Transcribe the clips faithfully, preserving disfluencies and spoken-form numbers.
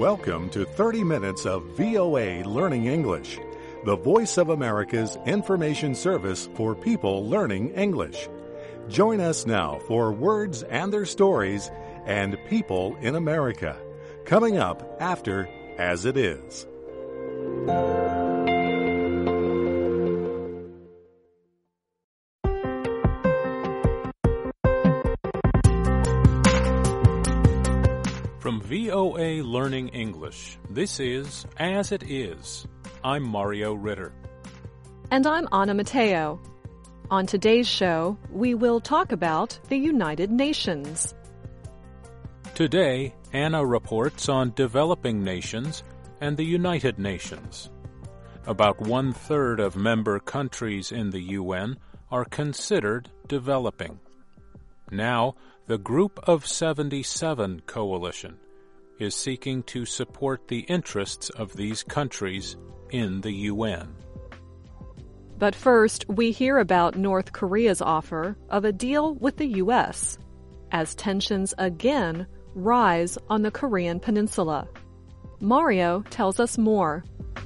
Welcome to thirty minutes of V O A Learning English, the voice of America's information service for people learning English. Join us now for Words and Their Stories and People in America, coming up after As It Is. From V O A Learning English, this is As It Is. I'm Mario Ritter. And I'm Anna Mateo. On today's show, we will talk about the United Nations. Today, Anna reports on developing nations and the United Nations. About one-third of member countries in the U N are considered developing. Now, the Group of seventy-seven coalition is seeking to support the interests of these countries in the U N. But first, we hear about North Korea's offer of a deal with the U S as tensions again rise on the Korean peninsula. Mario tells us more.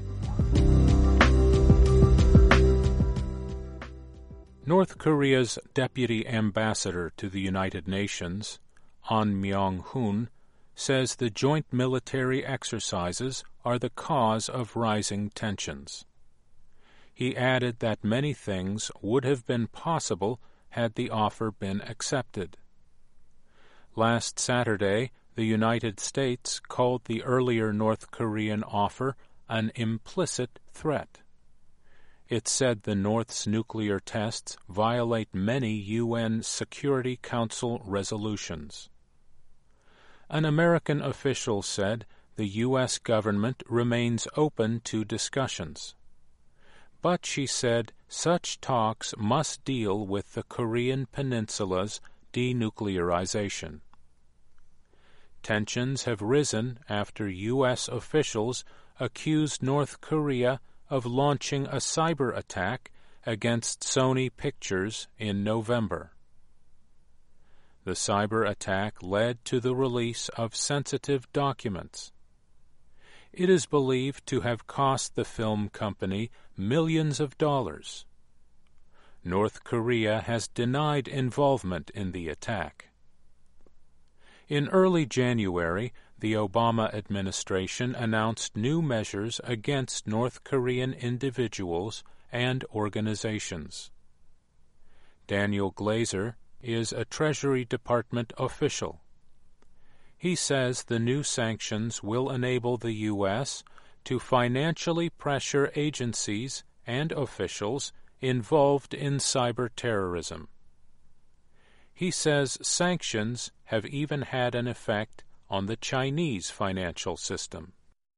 North Korea's deputy ambassador to the United Nations, An Myung-hoon, says the joint military exercises are the cause of rising tensions. He added that many things would have been possible had the offer been accepted. Last Saturday, the United States called the earlier North Korean offer an implicit threat. It said the North's nuclear tests violate many U N Security Council resolutions. An American official said the U S government remains open to discussions. But she said such talks must deal with the Korean Peninsula's denuclearization. Tensions have risen after U S officials accused North Korea of launching a cyber attack against Sony Pictures in November. The cyber attack led to the release of sensitive documents. It is believed to have cost the film company millions of dollars. North Korea has denied involvement in the attack. In early January, the Obama administration announced new measures against North Korean individuals and organizations. Daniel Glazer is a Treasury Department official. He says the new sanctions will enable the U S to financially pressure agencies and officials involved in cyber terrorism. He says sanctions have even had an effect on the Chinese financial system.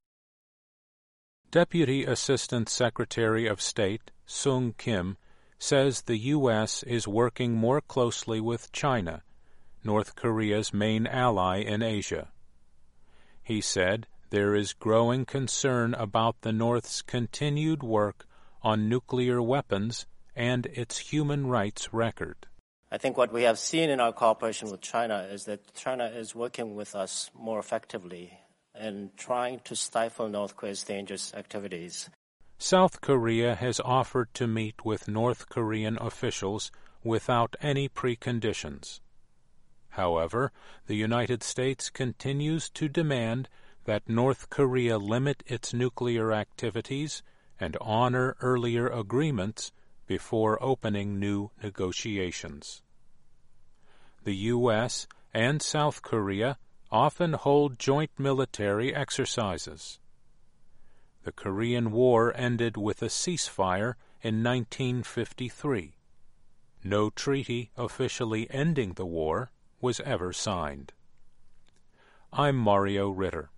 Deputy Assistant Secretary of State Sung Kim says the U S is working more closely with China, North Korea's main ally in Asia. He said there is growing concern about the North's continued work on nuclear weapons and its human rights record. I think what we have seen in our cooperation with China is that China is working with us more effectively in trying to stifle North Korea's dangerous activities. South Korea has offered to meet with North Korean officials without any preconditions. However, the United States continues to demand that North Korea limit its nuclear activities and honor earlier agreements before opening new negotiations. The U S and South Korea often hold joint military exercises. The Korean War ended with a ceasefire in nineteen fifty-three. No treaty officially ending the war was ever signed. I'm Mario Ritter.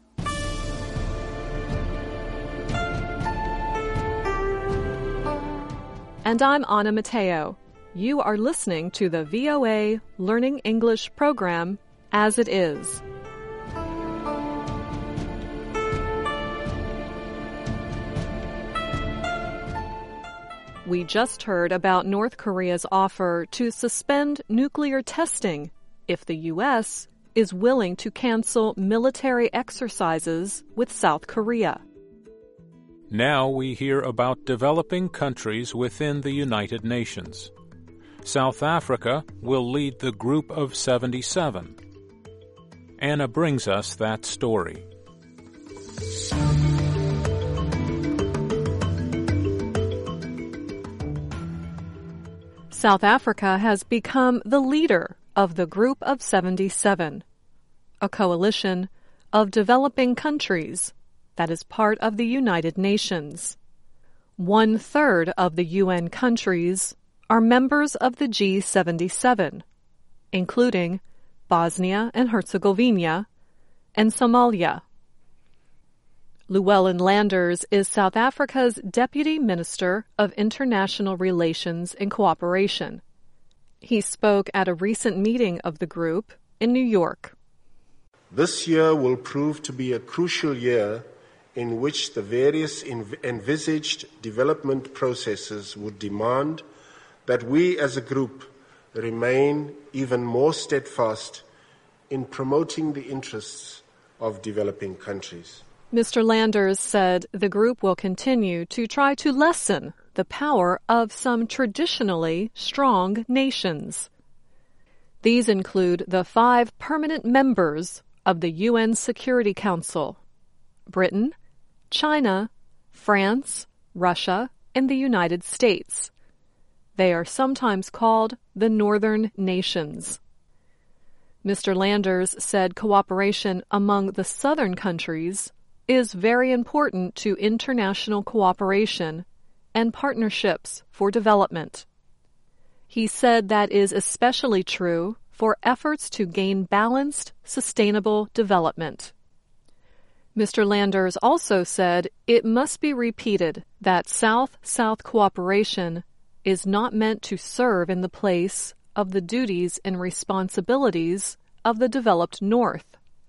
And I'm Anna Mateo. You are listening to the V O A Learning English program, As It Is. We just heard about North Korea's offer to suspend nuclear testing if the U S is willing to cancel military exercises with South Korea. Now we hear about developing countries within the United Nations. South Africa will lead the Group of seventy-seven. Anna brings us that story. South Africa has become the leader of the Group of seventy-seven, a coalition of developing countries that is part of the United Nations. One-third of the U N countries are members of the G seventy-seven, including Bosnia and Herzegovina and Somalia. Llewellyn Landers is South Africa's Deputy Minister of International Relations and Cooperation. He spoke at a recent meeting of the group in New York. This year will prove to be a crucial year in which the various env- envisaged development processes would demand that we as a group remain even more steadfast in promoting the interests of developing countries. Mister Landers said the group will continue to try to lessen the power of some traditionally strong nations. These include the five permanent members of the U N Security Council: Britain, China, France, Russia, and the United States. They are sometimes called the Northern Nations. Mister Landers said cooperation among the southern countries is very important to international cooperation and partnerships for development. He said that is especially true for efforts to gain balanced, sustainable development. Mister Landers also said it must be repeated that South-South cooperation is not meant to serve in the place of the duties and responsibilities of the developed North.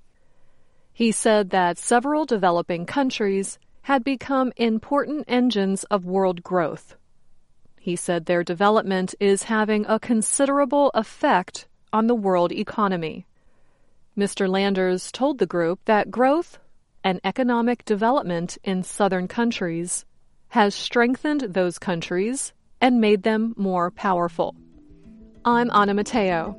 He said that several developing countries had become important engines of world growth. He said their development is having a considerable effect on the world economy. Mister Landers told the group that growth and economic development in southern countries has strengthened those countries and made them more powerful. I'm Anna Mateo.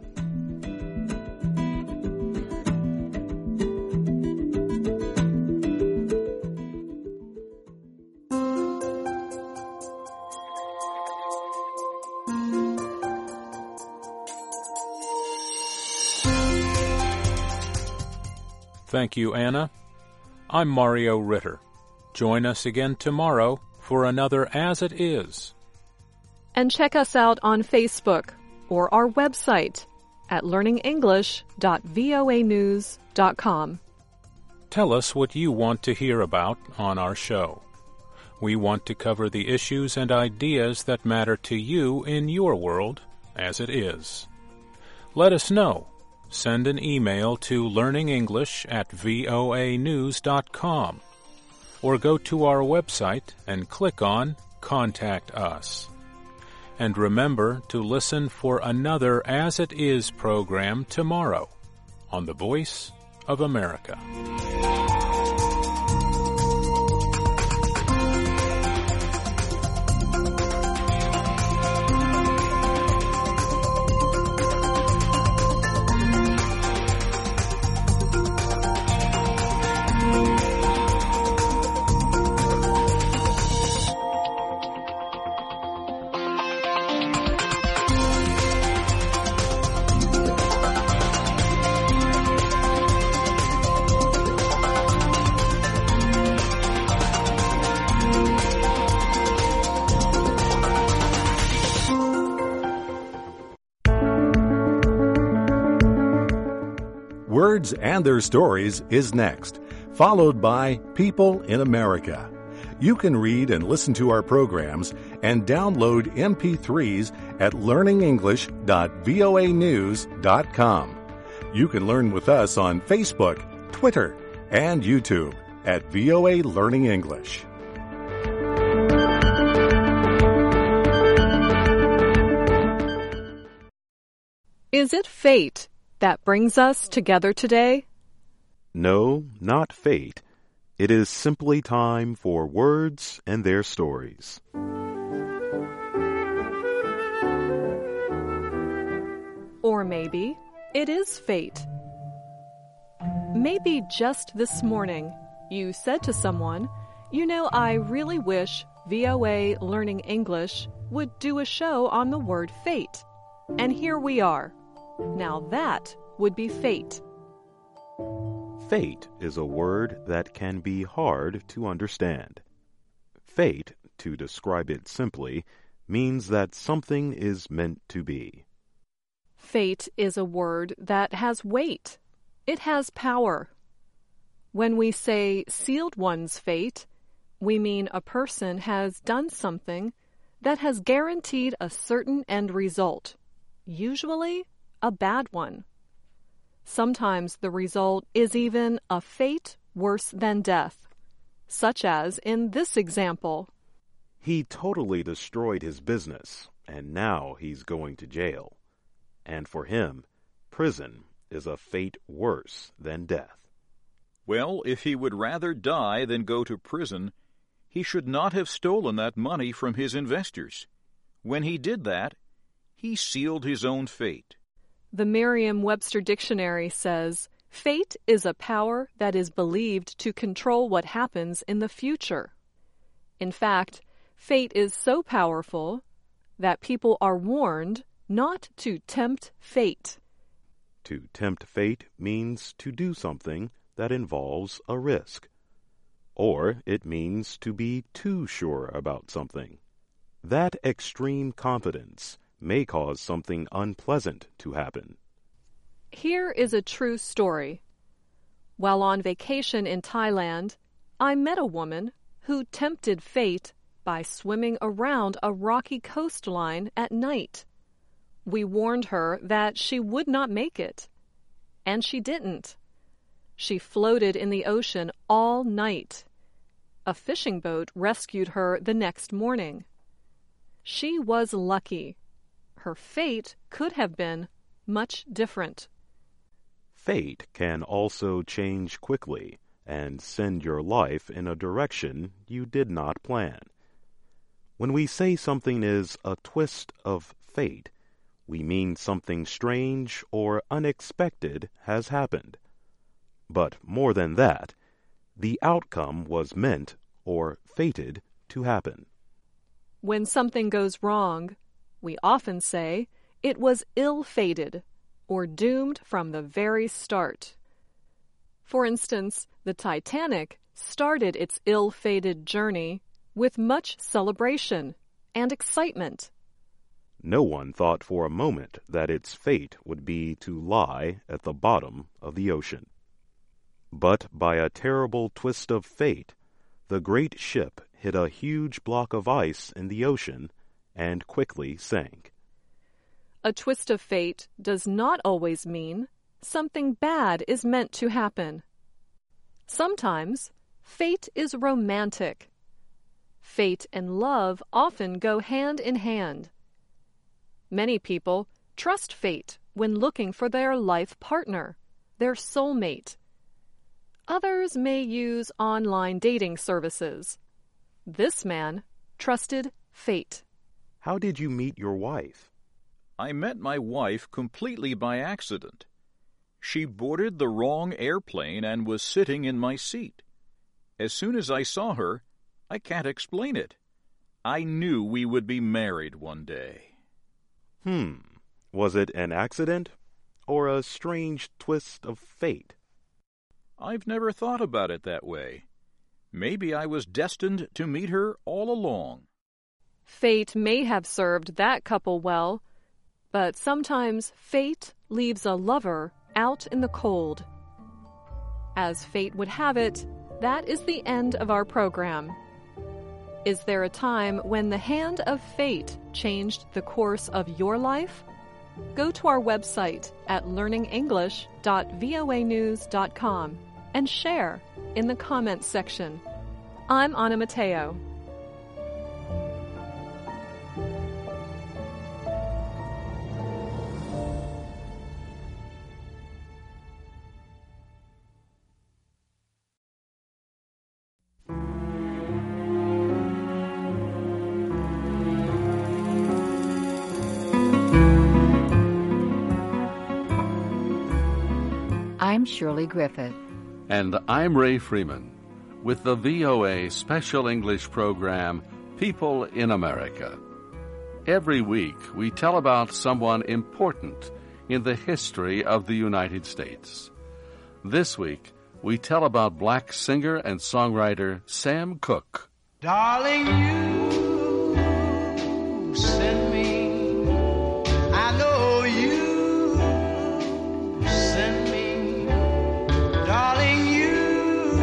Thank you, Anna. I'm Mario Ritter. Join us again tomorrow for another As It Is. And check us out on Facebook or our website at learning english dot voa news dot com. Tell us what you want to hear about on our show. We want to cover the issues and ideas that matter to you in your world as it is. Let us know. Send an email to learningenglish at voa news dot com or go to our website and click on Contact Us. And remember to listen for another As It Is program tomorrow on the Voice of America. Words and Their Stories is next, followed by People in America. You can read and listen to our programs and download M P threes at learning english dot voa news dot com. You can learn with us on Facebook, Twitter, and YouTube at V O A Learning English. Is it fate that brings us together today? No, not fate. It is simply time for words and their stories. Or maybe it is fate. Maybe just this morning you said to someone, "You know, I really wish V O A Learning English would do a show on the word fate." And here we are. Now that would be fate. Fate is a word that can be hard to understand. Fate, to describe it simply, means that something is meant to be. Fate is a word that has weight. It has power. When we say sealed one's fate, we mean a person has done something that has guaranteed a certain end result, usually a bad one. Sometimes the result is even a fate worse than death, such as in this example. He totally destroyed his business, and now he's going to jail. And for him, prison is a fate worse than death. Well, if he would rather die than go to prison, he should not have stolen that money from his investors. When he did that, he sealed his own fate. The Merriam-Webster Dictionary says, "Fate is a power that is believed to control what happens in the future." In fact, fate is so powerful that people are warned not to tempt fate. To tempt fate means to do something that involves a risk. Or it means to be too sure about something. That extreme confidence may cause something unpleasant to happen. Here is a true story. While on vacation in Thailand, I met a woman who tempted fate by swimming around a rocky coastline at night. We warned her that she would not make it, and she didn't. She floated in the ocean all night. A fishing boat rescued her the next morning. She was lucky. Her fate could have been much different. Fate can also change quickly and send your life in a direction you did not plan. When we say something is a twist of fate, we mean something strange or unexpected has happened. But more than that, the outcome was meant or fated to happen. When something goes wrong, we often say it was ill-fated or doomed from the very start. For instance, the Titanic started its ill-fated journey with much celebration and excitement. No one thought for a moment that its fate would be to lie at the bottom of the ocean. But by a terrible twist of fate, the great ship hit a huge block of ice in the ocean and quickly sank. A twist of fate does not always mean something bad is meant to happen. Sometimes fate is romantic. Fate and love often go hand in hand. Many people trust fate when looking for their life partner, their soulmate. Others may use online dating services. This man trusted fate. How did you meet your wife? I met my wife completely by accident. She boarded the wrong airplane and was sitting in my seat. As soon as I saw her, I can't explain it. I knew we would be married one day. Hmm. Was it an accident or a strange twist of fate? I've never thought about it that way. Maybe I was destined to meet her all along. Fate may have served that couple well, but sometimes fate leaves a lover out in the cold. As fate would have it, that is the end of our program. Is there a time when the hand of fate changed the course of your life? Go to our website at learning english dot voa news dot com and share in the comments section. I'm Anna Mateo. I'm Shirley Griffith. And I'm Ray Freeman with the V O A Special English program, People in America. Every week, we tell about someone important in the history of the United States. This week, we tell about black singer and songwriter Sam Cooke. Darling, you send me, I know you send me. Darling, you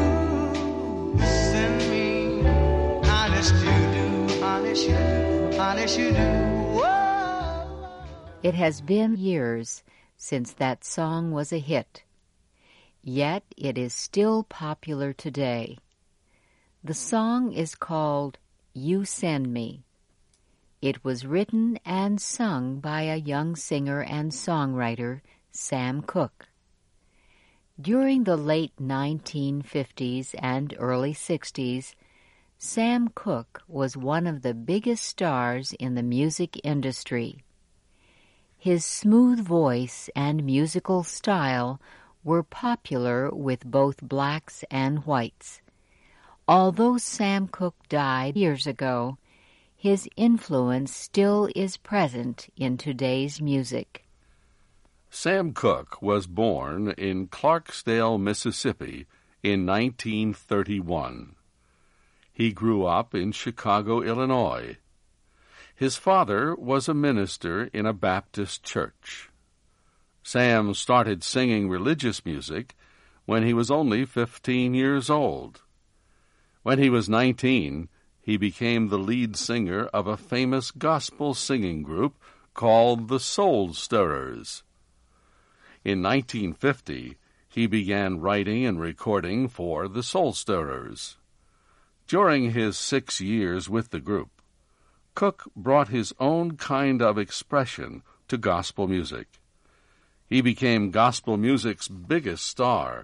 send me. Honest you do, honest you do, honest you do. Whoa. It has been years since that song was a hit. Yet it is still popular today. The song is called You Send Me. It was written and sung by a young singer and songwriter, Sam Cooke. During the late nineteen fifties and early sixties, Sam Cooke was one of the biggest stars in the music industry. His smooth voice and musical style were popular with both blacks and whites. Although Sam Cooke died years ago, his influence still is present in today's music. Sam Cooke was born in Clarksdale, Mississippi in nineteen thirty-one. He grew up in Chicago, Illinois. His father was a minister in a Baptist church. Sam started singing religious music when he was only fifteen years old. When he was nineteen, he became the lead singer of a famous gospel singing group called the Soul Stirrers. In nineteen fifty, he began writing and recording for the Soul Stirrers. During his six years with the group, Cooke brought his own kind of expression to gospel music. He became gospel music's biggest star.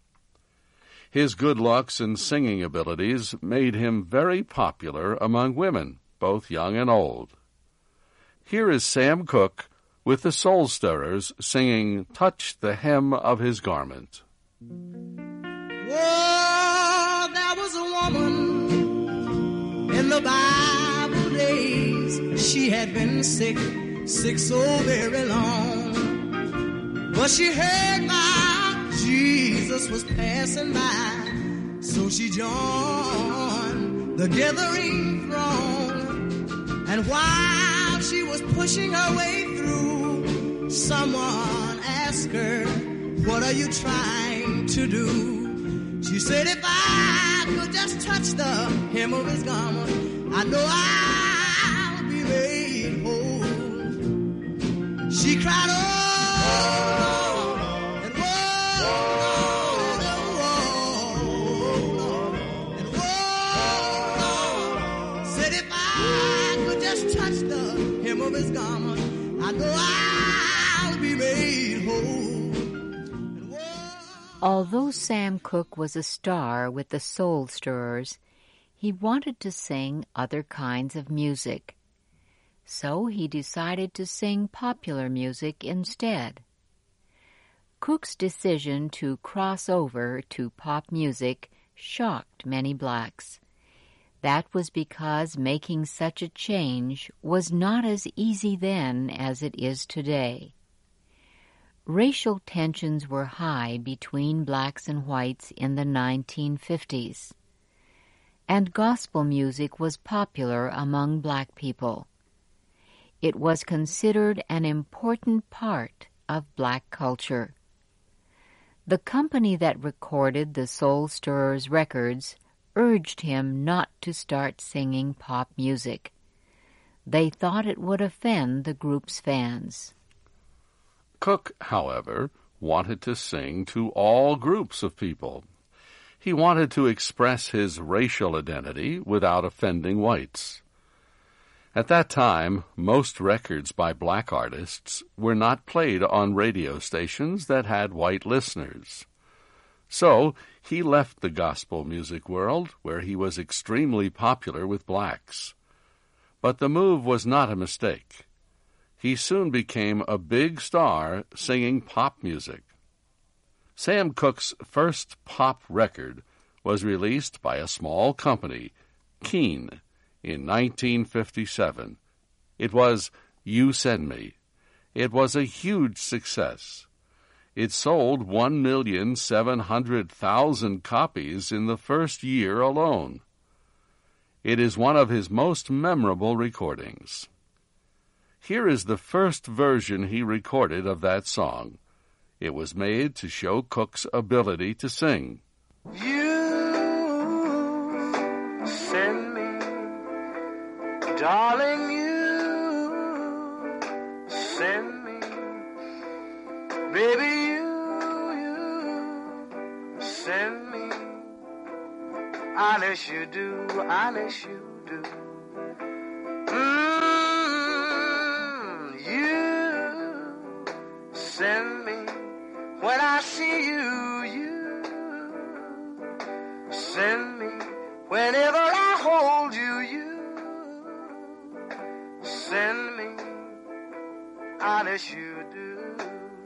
His good looks and singing abilities made him very popular among women, both young and old. Here is Sam Cooke with the Soul Stirrers singing Touch the Hem of His Garment. Whoa, there was a woman in the Bible days. She had been sick, sick so very long. But she heard my Jesus was passing by, so she joined the gathering throng. And while she was pushing her way through, someone asked her, "What are you trying to do?" She said, "If I could just touch the hem of his garment, I know I'll be made whole." She cried, "Oh, and whoa, and whoa, and whoa," said, "If I could just touch the hem of his garment, I know I'll be made whole." And whoa. Although Sam Cooke was a star with the Soul Stirrers, he wanted to sing other kinds of music. So he decided to sing popular music instead. Cooke's decision to cross over to pop music shocked many blacks. That was because making such a change was not as easy then as it is today. Racial tensions were high between blacks and whites in the nineteen fifties, and gospel music was popular among black people. It was considered an important part of black culture. The company that recorded the Soul Stirrers records urged him not to start singing pop music. They thought it would offend the group's fans. Cooke, however, wanted to sing to all groups of people. He wanted to express his racial identity without offending whites. At that time, most records by black artists were not played on radio stations that had white listeners. So he left the gospel music world, where he was extremely popular with blacks. But the move was not a mistake. He soon became a big star singing pop music. Sam Cooke's first pop record was released by a small company, Keen, in nineteen fifty-seven. It was You Send Me. It was a huge success. It sold one million seven hundred thousand copies in the first year alone. It is one of his most memorable recordings. Here is the first version he recorded of that song. It was made to show Cooke's ability to sing. You send me, darling, you send me, baby, you, you send me, honest you do, honest you do. Mm, you send me, when I see you, you send me. Whenever I hold you, you send me. Honest you do.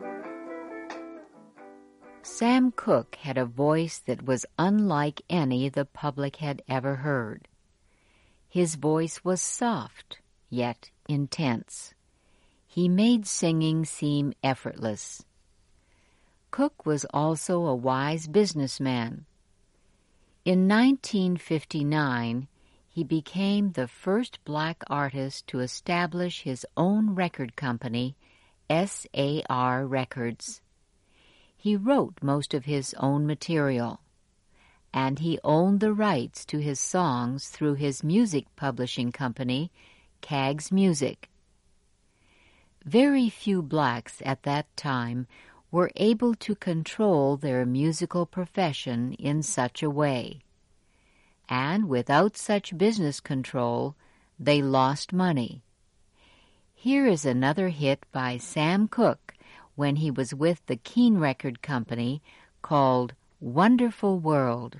Sam Cooke had a voice that was unlike any the public had ever heard. His voice was soft, yet intense. He made singing seem effortless. Cooke was also a wise businessman. In nineteen fifty-nine, he became the first black artist to establish his own record company, S A R Records. He wrote most of his own material, and he owned the rights to his songs through his music publishing company, Kaggs Music. Very few blacks at that time were able to control their musical profession in such a way. And without such business control, they lost money. Here is another hit by Sam Cooke when he was with the Keen Record Company called Wonderful World.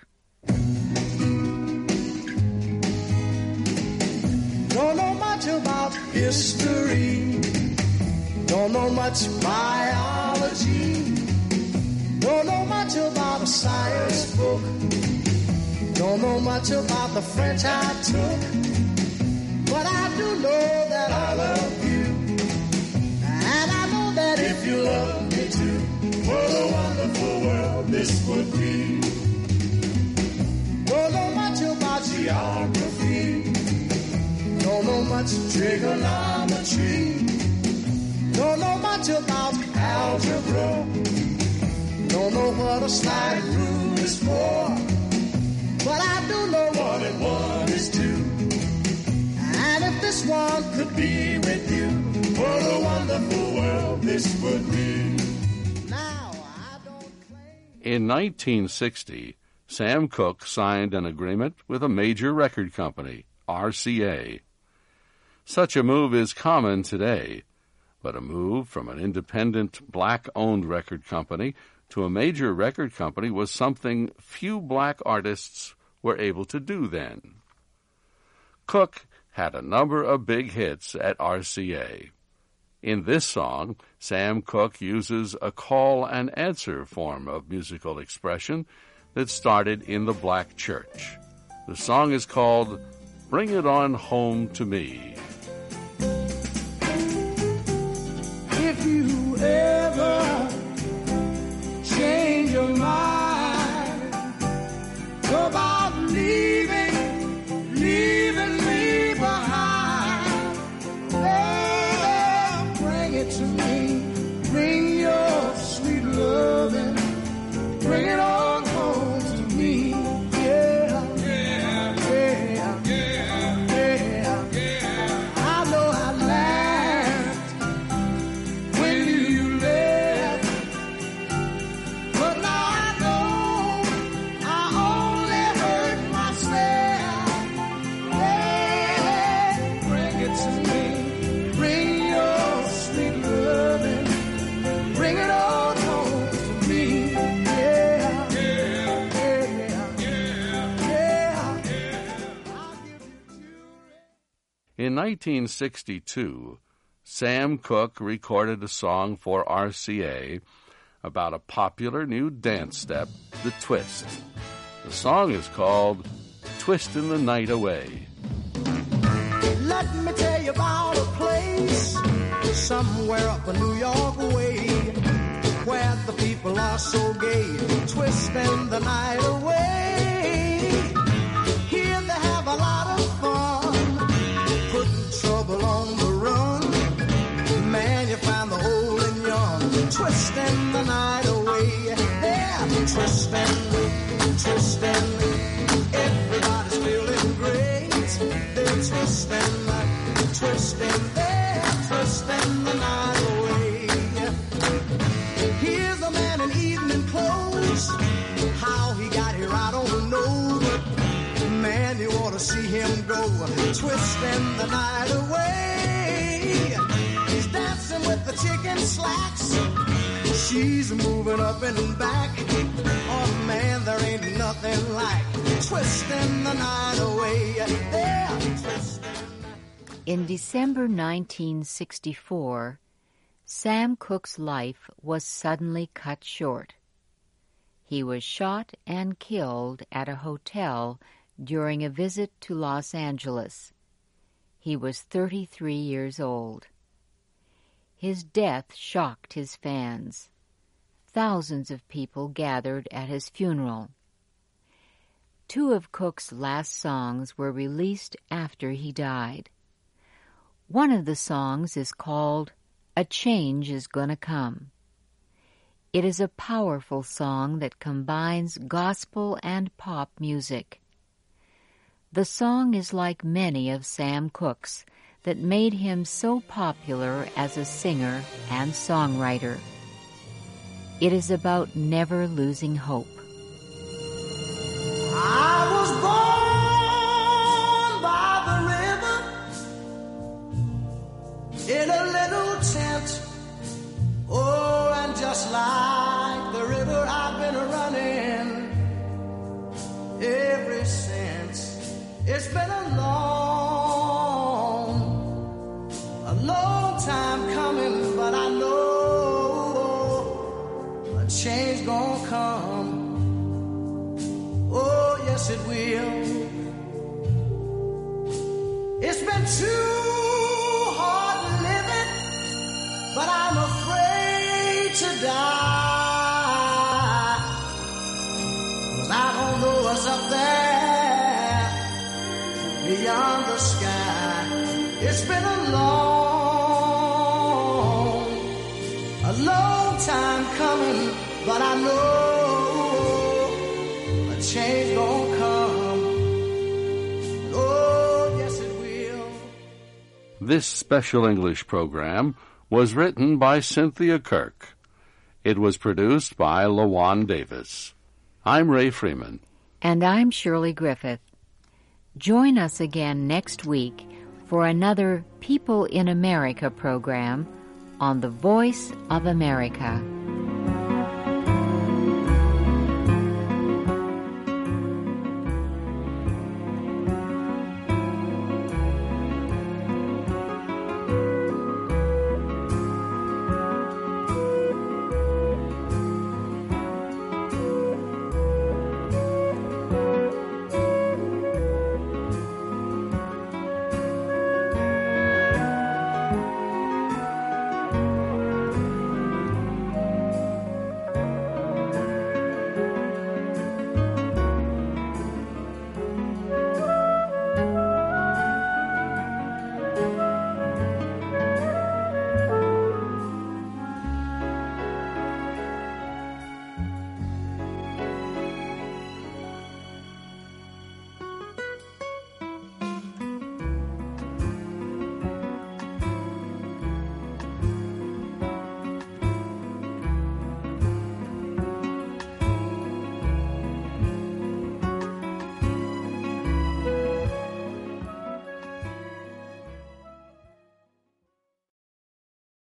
Don't know much about history. Don't know much biology. Don't know much about a science book. Don't know much about the French I took. But I do know that I love you. And I know that if you love me too, what a wonderful world this would be. Don't know much about geography. Don't know much trigonometry. Don't know much about algebra. Don't know what a slide rule is for. But I do know one and one is two. And if this one could be with you, what a wonderful world this would be. Now I don't claim. In nineteen sixty, Sam Cooke signed an agreement with a major record company, R C A. Such a move is common today, but a move from an independent, black-owned record company to a major record company was something few black artists were able to do then. Cooke had a number of big hits at R C A. In this song, Sam Cooke uses a call-and-answer form of musical expression that started in the black church. The song is called Bring It On Home to Me. If you ever change your mind about leaving, leaving me behind, baby, bring it to me. Bring your sweet loving, bring it on home to me. Yeah, yeah, yeah, yeah, yeah, yeah. I know I laughed when you left, but now I know I only hurt myself. Hey, bring it to me. Bring your sweet loving, bring it on home to me. Yeah, yeah, yeah, yeah, yeah. I'll give you jewelry. In nineteen sixty-two, Sam Cooke recorded a song for R C A about a popular new dance step, the twist. The song is called Twistin' the Night Away. Let me tell you about a place somewhere up in New York way, where the people are so gay, twisting the night away. Here they have a lot of fun, putting trouble on the run. Man, you find the old and young, twisting the night away. They're twisting, twisting. Everybody's feeling great. They're twisting, twisting. They're twisting the night away. Here's a man in evening clothes. How he got here, I don't know. Man, you ought to see him go, twisting the night away. He's dancing with the chicken slacks. She's moving up and back. Oh man, there ain't nothing like twisting the night away. They're twisting. In December nineteen sixty-four, Sam Cooke's life was suddenly cut short. He was shot and killed at a hotel during a visit to Los Angeles. He was thirty-three years old. His death shocked his fans. Thousands of people gathered at his funeral. Two of Cooke's last songs were released after he died. One of the songs is called A Change Is Gonna Come. It is a powerful song that combines gospel and pop music. The song is like many of Sam Cooke's that made him so popular as a singer and songwriter. It is about never losing hope. I was born by the river in a little tent. Oh, and just like the river, I've been running ever since. It's been a long, a long time coming, but I know a change gonna come. Oh, yes, it will. It's been too hard living, but I'm afraid to die. 'Cause I don't know what's up there beyond the sky. It's been a long, a long time coming, but I know change gonna come. Oh, yes it will. This special English program was written by Cynthia Kirk. It was produced by LaJuan Davis. I'm Ray Freeman. And I'm Shirley Griffith. Join us again next week for another People in America program on the Voice of America.